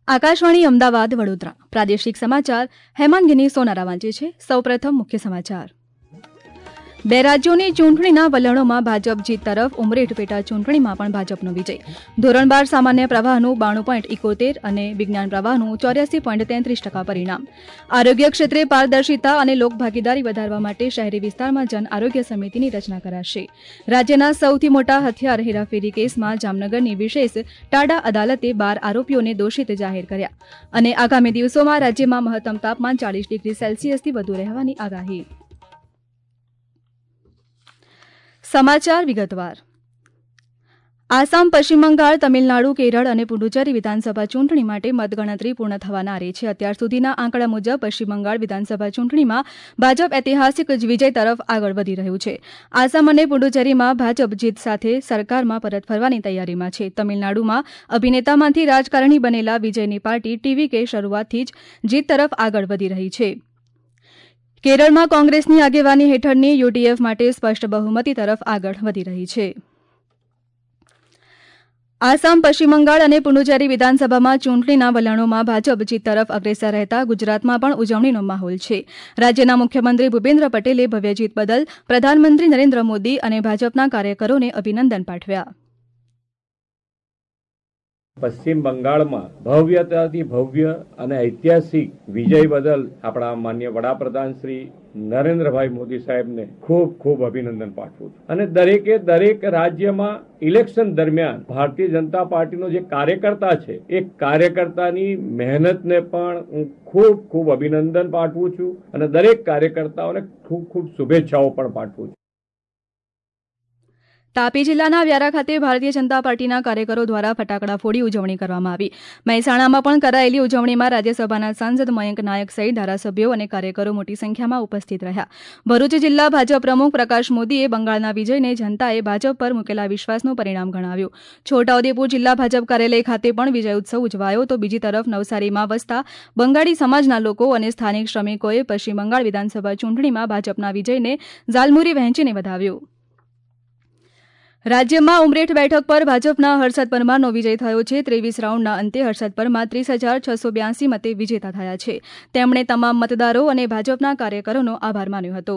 આકાશવાણી અમદાવાદ વડોદરા પ્રાદેશિક સમાચાર હેમાંગીની સોનારા વાંચે છે. સૌપ્રથમ મુખ્ય સમાચાર. બે રાજ્યોની ચૂંટણીના વલણોમાં ભાજપ જીત તરફ ઉમરેઠ પેટા ચૂંટણીમાં પણ ભાજપનો વિજય. ધોરણ 12 સામાન્ય પ્રવાહનું 92.71 અને વિજ્ઞાન પ્રવાહનું 84.33% પરિણામ. આરોગ્ય ક્ષેત્રે પારદર્શિતા અને લોકભાગીદારી વધારવા માટે શહેરી વિસ્તારમાં જન આરોગ્ય સમિતિની રચના કરાશે. રાજ્યના સૌથી મોટા હથિયાર હેરાફેરી કેસમાં જામનગરની વિશેષ ટાડા અદાલતે 12 આરોપીઓને દોષિત જાહેર કર્યા. અને આગામી દિવસોમાં રાજ્યમાં મહત્તમ તાપમાન 40 ડિગ્રી સેલ્સિયસથી વધુ રહેવાની આગાહી. સમાચાર વિગતવાર. આસામ, પશ્ચિમ બંગાળ, તમિલનાડુ, કેરળ અને પુડુચેરી વિધાનસભા ચૂંટણી માટે મતગણતરી પૂર્ણ થવાના આરે છે. અત્યાર સુધીના આંકડા મુજબ પશ્ચિમ બંગાળ વિધાનસભા ચૂંટણીમાં ભાજપ ઐતિહાસિક વિજય તરફ આગળ વધી રહ્યું છે. આસામ અને પુડુચેરીમાં ભાજપ જીત સાથે સરકારમાં પરત ફરવાની તૈયારીમાં છે. તમિલનાડુમાં અભિનેતામાંથી રાજકારણી બનેલા વિજયની પાર્ટી ટીવીકે શરૂઆતથી જ જીત તરફ આગળ વધી રહી છે. કેરળમાં કોંગ્રેસની આગેવાની હેઠળની યુડીએફ માટે સ્પષ્ટ બહુમતી તરફ આગળ વધી રહી છે. આસામ, પશ્ચિમ બંગાળ અને પુડુચેરી વિધાનસભામાં ચૂંટણીના વલણોમાં ભાજપ જીત તરફ અગ્રેસર રહેતા ગુજરાતમાં પણ ઉજવણીનો માહોલ છે. રાજ્યના મુખ્યમંત્રી ભૂપેન્દ્ર પટેલે ભવ્ય જીત બદલ પ્રધાનમંત્રી નરેન્દ્ર મોદી અને ભાજપના કાર્યકરોને અભિનંદન પાઠવ્યા. પશ્ચિમ બંગાળમાં ભવ્યતાથી ભવ્ય અને ઐતિહાસિક વિજય બદલ આપણા માન્ય વડાપ્રધાન શ્રી નરેન્દ્રભાઈ મોદી સાહેબને ખૂબ ખૂબ અભિનંદન પાઠવું છું. અને દરેક રાજ્યમાં ઇલેક્શન દરમિયાન ભારતીય જનતા પાર્ટીનો જે કાર્યકર્તા છે એ કાર્યકર્તાની મહેનતને પણ હું ખૂબ ખૂબ અભિનંદન પાઠવું છું અને દરેક કાર્યકર્તાઓને ખૂબ ખૂબ શુભેચ્છાઓ પણ પાઠવું છું. તાપી જિલ્લાના વ્યારા ખાતે ભારતીય જનતા પાર્ટીના કાર્યકરો દ્વારા ફટાકડા ફોડી ઉજવણી કરવામાં આવી. મહેસાણામાં પણ કરાયેલી ઉજવણીમાં રાજ્યસભાના સાંસદ મયંક નાયક સહિત ધારાસભ્યો અને કાર્યકરો મોટી સંખ્યામાં ઉપસ્થિત રહ્યા. ભરૂચ જિલ્લા ભાજપ પ્રમુખ પ્રકાશ મોદીએ બંગાળના વિજયને જનતાએ ભાજપ પર મૂકેલા વિશ્વાસનું પરિણામ ગણાવ્યું. છોટાઉદેપુર જિલ્લા ભાજપ કાર્યાલય ખાતે પણ વિજય ઉત્સવ ઉજવાયો તો બીજી તરફ નવસારીમાં વસતા બંગાળી સમાજના લોકો અને સ્થાનિક શ્રમિકોએ પશ્ચિમ બંગાળ વિધાનસભા ચૂંટણીમાં ભાજપના વિજયને ઝાલમુરી વહેંચીને વધાવ્યું. રાજ્યમાં ઉમરેઠ બેઠક પર ભાજપના હર્ષદ પરમારનો વિજય થયો છે. 23 રાઉન્ડના અંતે હર્ષદ પરમાર 30,682 મતે વિજેતા થયા છે. તેમણે તમામ મતદારો અને ભાજપના કાર્યકરોનો આભાર માન્યો હતો.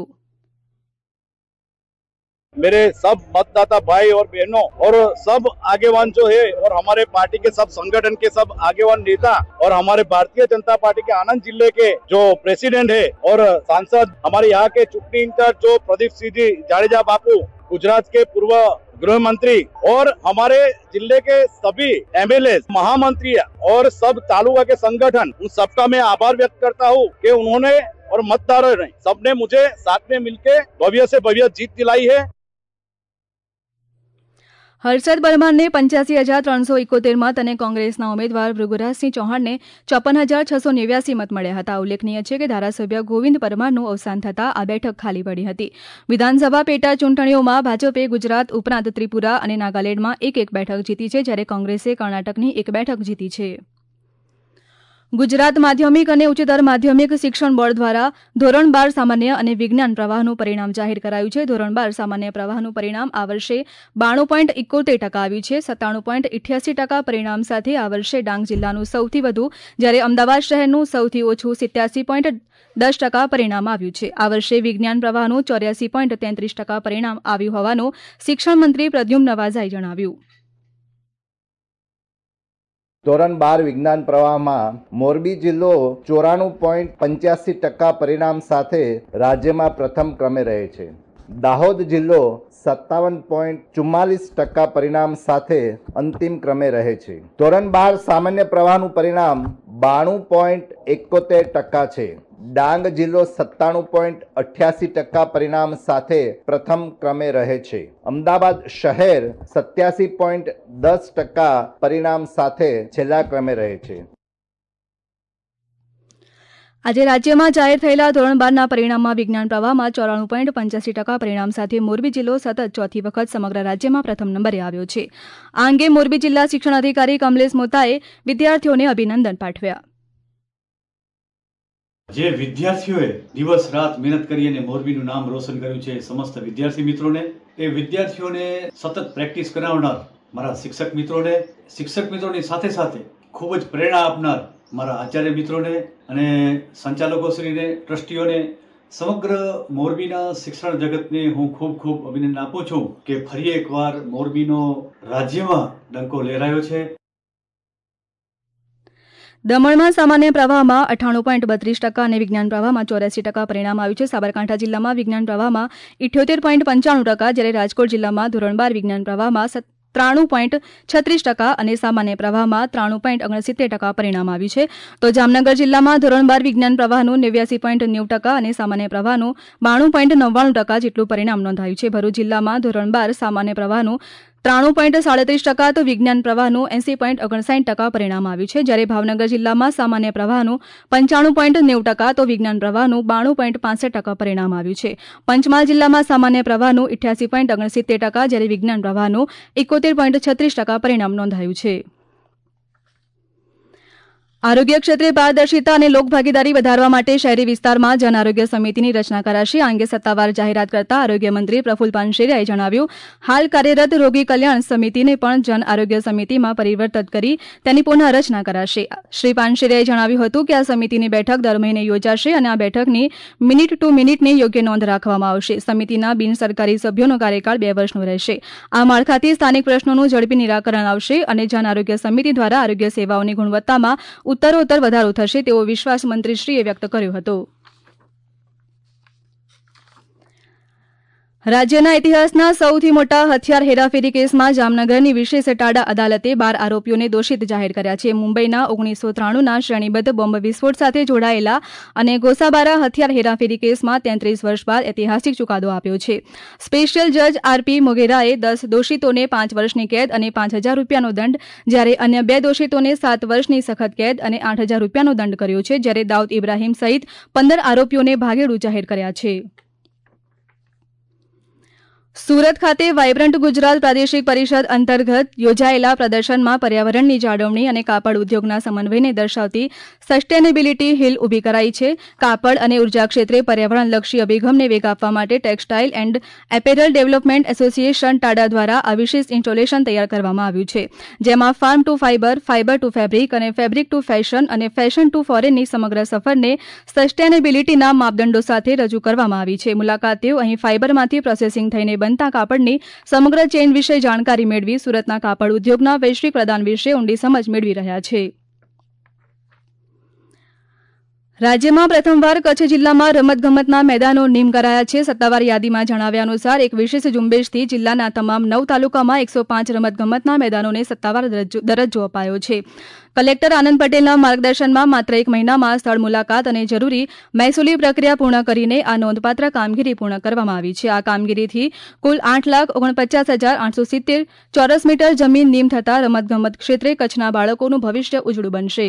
मेरे सब मतदाता भाई और बहनों और सब आगेवान जो है और हमारे पार्टी के सब संगठन के सब आगेवान नेता और हमारे भारतीय जनता पार्टी के आनंद जिले के जो प्रेसिडेंट है और सांसद हमारे यहाँ के चुनाव इंचार्ज जो प्रदीप सिंह जाडेजा बापू, गुजरात के पूर्व गृह मंत्री और हमारे जिले के सभी एमएलए, महामंत्री और सब तालुका के संगठन, उन सबका मैं आभार व्यक्त करता हूँ कि उन्होंने और मतदारों ने सबने मुझे साथ में मिलकर भव्य से भव्य जीत दिलाई है. હર્ષદ પરમારને 85,371 મત અને કોંગ્રેસના ઉમેદવાર ભૃગુરાજસિંહ ચૌહાણને 54,689 મત મળ્યા હતા. ઉલ્લેખનીય છે કે ધારાસભ્ય ગોવિંદ પરમારનું અવસાન થતાં આ બેઠક ખાલી પડી હતી. વિધાનસભા પેટા ચૂંટણીઓમાં ભાજપે ગુજરાત ઉપરાંત ત્રિપુરા અને નાગાલેન્ડમાં એક બેઠક જીતી છે, જ્યારે કોંગ્રેસે કર્ણાટકની એક બેઠક જીતી છે. ગુજરાત માધ્યમિક અને ઉચ્ચતર માધ્યમિક શિક્ષણ બોર્ડ દ્વારા ધોરણ 12 સામાન્ય અને વિજ્ઞાન પ્રવાહનું પરિણામ જાહેર કરાયું છે. ધોરણ 12 સામાન્ય પ્રવાહનું પરિણામ આ વર્ષે 92.71% આવ્યું છે. 97.88% પરિણામ સાથે આ વર્ષે ડાંગ જિલ્લાનું સૌથી વધુ, જ્યારે અમદાવાદ શહેરનું સૌથી ઓછું 87.10% પરિણામ આવ્યું છે. આ વર્ષે વિજ્ઞાન પ્રવાહનું 84.33% પરિણામ આવ્યું હોવાનું શિક્ષણ મંત્રી પ્રદ્યુમ્ન નવાઝાએ જણાવ્યું. ધોરણ 12 વિજ્ઞાન પ્રવાહમાં મોરબી જિલ્લો 94.85% પરિણામ સાથે રાજ્યમાં પ્રથમ ક્રમે રહે છે. દાહોદ જિલ્લો 57.44% પરિણામ સાથે અંતિમ ક્રમે રહે છે. ધોરણ 12 સામાન્ય પ્રવાહનું પરિણામ 92.71% છે. ડાંગ જિલ્લો 97.88% પરિણામ સાથે પ્રથમ ક્રમે રહે છે. અમદાવાદ શહેર 87.10% પરિણામ સાથે છેલ્લા ક્રમે રહે છે. આજે રાજ્યમાં જાહેર થયેલા ધોરણ 12ના પરિણામમાં વિજ્ઞાન પ્રવાહમાં 94.85% પરિણામ સાથે મોરબી જિલ્લો સતત ચોથી વખત સમગ્ર રાજ્યમાં પ્રથમ નંબરે આવ્યો છે. આ અંગે મોરબી જિલ્લા શિક્ષણ અધિકારી કમલેશ મોતાએ વિદ્યાર્થીઓને અભિનંદન પાઠવ્યા. જે વિદ્યાર્થીઓએ દિવસ રાત મહેનત કરી અને મોરબીનું નામ રોશન કર્યું છે, સમસ્ત વિદ્યાર્થી મિત્રોને, એ વિદ્યાર્થીઓને સતત પ્રેક્ટિસ કરાવનાર મારા શિક્ષક મિત્રોની સાથે સાથે ખૂબ જ પ્રેરણા આપનાર મારા આચાર્ય મિત્રોને અને સંચાલકોશ્રીને, ટ્રસ્ટીઓને, સમગ્ર મોરબીના શિક્ષણ જગતને હું ખૂબ ખૂબ અભિનંદન આપું છું કે ફરી એકવાર મોરબીનો રાજ્યમાં ડંકો લહેરાયો છે. દમણમાં સામાન્ય પ્રવાહમાં 98.32% અને વિજ્ઞાન પ્રવાહમાં 84% પરિણામ આવ્યું છે. સાબરકાંઠા જિલ્લામાં વિજ્ઞાન પ્રવાહમાં 78.95%, જ્યારે રાજકોટ જિલ્લામાં ધોરણ 12 વિજ્ઞાન પ્રવાહમાં 93.36% અને સામાન્ય પ્રવાહમાં 93.69% પરિણામ આવ્યું છે. તો જામનગર જિલ્લામાં ધોરણ 12 વિજ્ઞાન પ્રવાહનું 89.90% અને સામાન્ય પ્રવાહનું 92.99% જેટલું પરિણામ નોંધાયું છે. ભરૂચ જિલ્લામાં ધોરણ 12 સામાન્ય પ્રવાહનું 93.37%, તો વિજ્ઞાન પ્રવાહનું 80.59% પરિણામ આવ્યું છે. જ્યારે ભાવનગર જિલ્લામાં સામાન્ય પ્રવાહનું 95.90%, તો વિજ્ઞાન પ્રવાહનું 92.65% પરિણામ આવ્યું છે. પંચમહાલ જિલ્લામાં સામાન્ય પ્રવાહનું 88.69%, જ્યારે વિજ્ઞાન પ્રવાહનું 71.36% પરિણામ નોંધાયું છે. આરોગ્ય ક્ષેત્રે પારદર્શિતા અને લોકભાગીદારી વધારવા માટે શહેરી વિસ્તારમાં જન આરોગ્ય સમિતિની રચના કરાશે. આ અંગે સત્તાવાર જાહેરાત કરતા આરોગ્ય મંત્રી પ્રફુલ પાનશેરિયાએ જણાવ્યું, હાલ કાર્યરત રોગી કલ્યાણ સમિતિને પણ જન આરોગ્ય સમિતિમાં પરિવર્તિત કરી તેની પુનઃ રચના કરાશે. શ્રી પાનશેરિયાએ જણાવ્યું હતું કે આ સમિતિની બેઠક દર મહિને યોજાશે અને આ બેઠકની મિનિટ ટુ મિનિટની યોગ્ય નોંધ રાખવામાં આવશે. સમિતિના બિનસરકારી સભ્યોનો કાર્યકાળ 2 વર્ષનો રહેશે. આ માળખાથી સ્થાનિક પ્રશ્નોનું ઝડપી નિરાકરણ આવશે અને જન આરોગ્ય સમિતિ દ્વારા આરોગ્ય સેવાઓની ગુણવત્તામાં ઉત્તરોત્તર વધારો થશે તેવો વિશ્વાસ મંત્રીશ્રીએ વ્યક્ત કર્યો હતો. રાજ્યના ઇતિહાસના સૌથી મોટા હથિયાર હેરાફેરી કેસમાં જામનગરની વિશેષ ટાડા અદાલતે 12 આરોપીઓને દોષિત જાહેર કર્યા છે. મુંબઈના 1993ના શ્રેણીબદ્ધ બોમ્બ વિસ્ફોટ સાથે જોડાયેલા અને ગોસાબારા હથિયાર હેરાફેરી કેસમાં 33 વર્ષ બાદ ઐતિહાસિક ચુકાદો આપ્યો છે. સ્પેશિયલ જજ આરપી મોગેરાએ 10 દોષિતોને 5 વર્ષની કેદ અને 5,000 રૂપિયાનો દંડ, જ્યારે અન્ય 2 દોષિતોને 7 વર્ષની સખત કેદ અને 8,000 રૂપિયાનો દંડ કર્યો છે. જ્યારે દાઉદ ઇબ્રાહીમ સહિત 15 આરોપીઓને ભાગેડુ જાહેર કર્યા છે. સુરત ખાતે વાયબ્રન્ટ ગુજરાત પ્રાદેશિક પરિષદ અંતર્ગત યોજાયેલા પ્રદર્શનમાં પર્યાવરણની જાળવણી અને કાપડ ઉદ્યોગના સમન્વયને દર્શાવતી સસ્ટેનેબિલિટી હિલ ઊભી કરાઈ છે. કાપડ અને ઉર્જા ક્ષેત્રે પર્યાવરણલક્ષી અભિગમને વેગ આપવા માટે textile and apparel development association TADA દ્વારા આ વિશેષ ઇન્સ્ટોલેશન તૈયાર કરવામાં આવ્યું છે, જેમાં farm to fibre, fibre to fabric અને ફેબ્રિક ટુ ફેશન અને ફેશન ટુ ફોરેનની સમગ્ર સફરને સસ્ટેનેબિલિટીના માપદંડો સાથે રજૂ કરવામાં આવી છે. મુલાકાતીઓ અહીં ફાઇબરમાંથી પ્રોસેસિંગ થઈને બનતા કાપડની સમગ્ર ચેઇન વિશે જાણકારી મેળવી સુરતના કાપડ ઉદ્યોગના વૈશ્વિક પ્રદાન વિશે ઊંડી સમજ મેળવી રહ્યા છે. રાજ્યમાં પ્રથમવાર કચ્છ જિલ્લામાં રમતગમતના મેદાનો નીમ કરાયા છે. સત્તાવાર યાદીમાં જણાવ્યા અનુસાર એક વિશેષ ઝુંબેશથી જિલ્લાના તમામ 9 તાલુકામાં 105 રમતગમતના મેદાનોને સત્તાવાર દરજ્જો અપાયો છે. કલેક્ટર આનંદ પટેલના માર્ગદર્શનમાં માત્ર 1 મહિનામાં સ્થળ મુલાકાત અને જરૂરી મહેસૂલી પ્રક્રિયા પૂર્ણ કરીને આ નોંધપાત્ર કામગીરી પૂર્ણ કરવામાં આવી છે. આ કામગીરીથી કુલ 8,49,870 ચોરસ મીટર જમીન નીમ થતાં રમતગમત ક્ષેત્રે કચ્છના બાળકોનું ભવિષ્ય ઉજળું બનશે.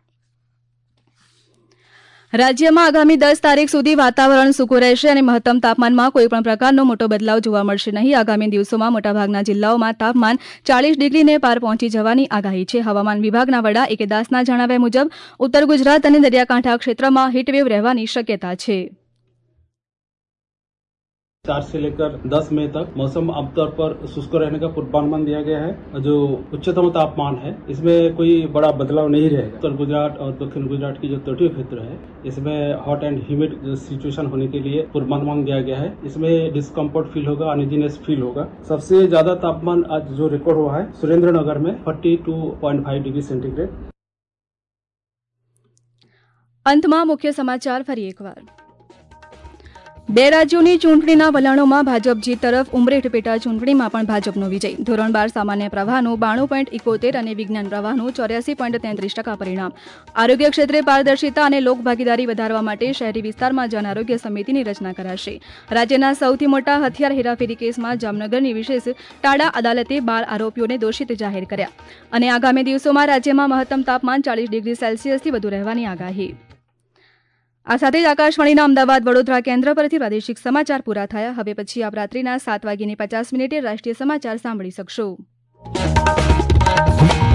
રાજ્યમાં આગામી 10 તારીખ સુધી વાતાવરણ સૂકું રહેશે અને મહત્તમ તાપમાનમાં કોઈપણ પ્રકારનો મોટો બદલાવ જોવા મળશે નહીં. આગામી દિવસોમાં મોટાભાગના જિલ્લાઓમાં તાપમાન 40 ડિગ્રીને પાર પહોંચી જવાની આગાહી છે. હવામાન વિભાગના વડા એ.કે. દાસના જણાવ્યા મુજબ ઉત્તર ગુજરાત અને દરિયાકાંઠા ક્ષેત્રમાં હીટવેવ રહેવાની શક્યતા છે. 4 से लेकर 10 मई तक मौसम आमतौर पर शुष्क रहने का पूर्वानुमान दिया गया है. जो उच्चतम तापमान है इसमें कोई बड़ा बदलाव नहीं रहेगा. उत्तर गुजरात और दक्षिण गुजरात की जो तटीय क्षेत्र है इसमें हॉट एंड ह्यूमिड सिचुएशन होने के लिए पूर्वानुमान दिया गया है. इसमें डिस्कम्फर्ट फील होगा, अनइजीनेस फील होगा. सबसे ज्यादा तापमान आज जो रिकॉर्ड हुआ है सुरेंद्रनगर में 42.5 डिग्री सेंटीग्रेड. અંતમાં મુખ્ય સમાચાર ફરી એકવાર. 2 રાજ્યોની ચૂંટણીના વલણોમાં ભાજપ જીત તરફ ઉમરેઠ પેટા ચૂંટણીમાં પણ ભાજપનો વિજય. ધોરણ 12 સામાન્ય પ્રવાહનું 92.71 અને વિજ્ઞાન પ્રવાહનું 84.33% પરિણામ. આરોગ્ય ક્ષેત્રે પારદર્શિતા અને લોકભાગીદારી વધારવા માટે શહેરી વિસ્તારમાં જન આરોગ્ય સમિતિની રચના કરાશે. રાજ્યના સૌથી મોટા હથિયાર હેરાફેરી કેસમાં જામનગરની વિશેષ ટાડા અદાલતે 12 આરોપીઓને દોષિત જાહેર કર્યા. અને આગામી દિવસોમાં રાજ્યમાં મહત્તમ તાપમાન 40 ડિગ્રી સેલ્સિયસથી વધુ રહેવાની આગાહી. આ સાથે જ આકાશવાણીના અમદાવાદ વડોદરા કેન્દ્ર પરથી પ્રાદેશિક સમાચાર પૂરા થયા. હવે પછી આપ રાત્રિના 7:50 રાષ્ટ્રીય સમાચાર સાંભળી શકશો.